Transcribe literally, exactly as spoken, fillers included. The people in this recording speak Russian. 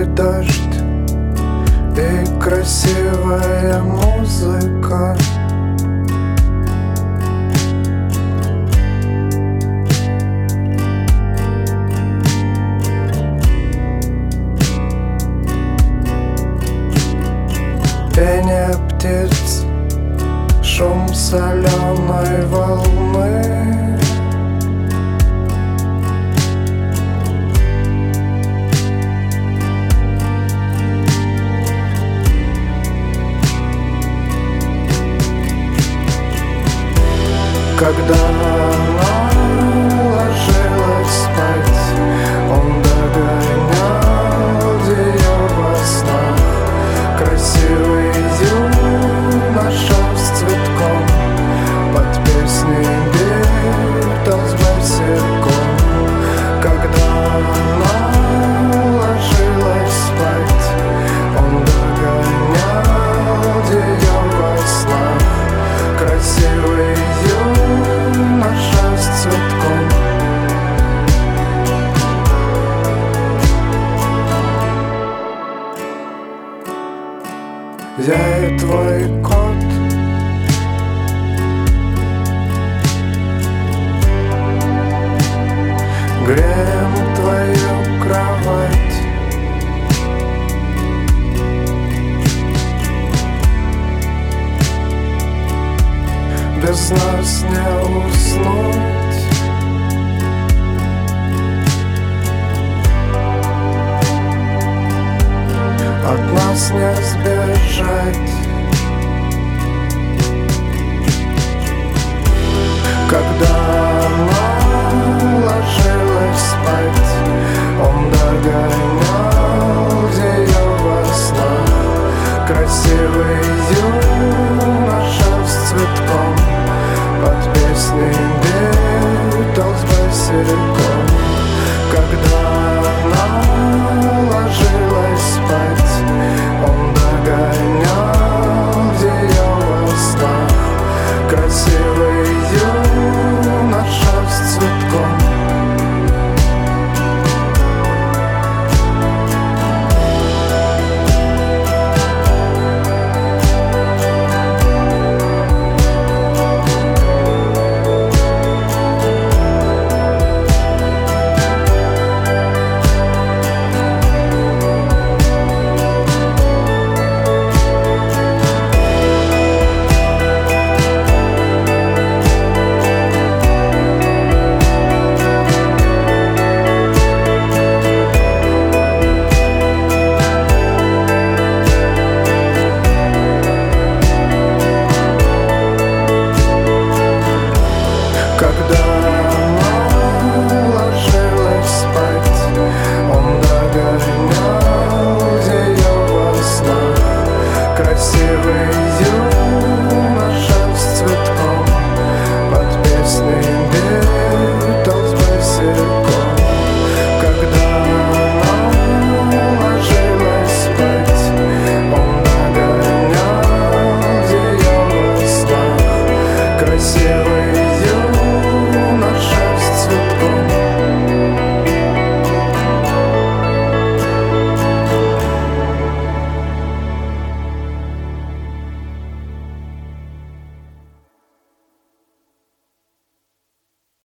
дождь и красивая музыка. Пение птиц, шум соленой волны. Когда она ложилась спать, он догонял ее во снах. Красивый юноша с цветком под песни Битлз босиком. Когда она ложилась спать, он догонял ее во снах. Красивый юноша с цветком. Я и твой кот, греем твою кровать. Без нас не уснуть. От нас не сбежать.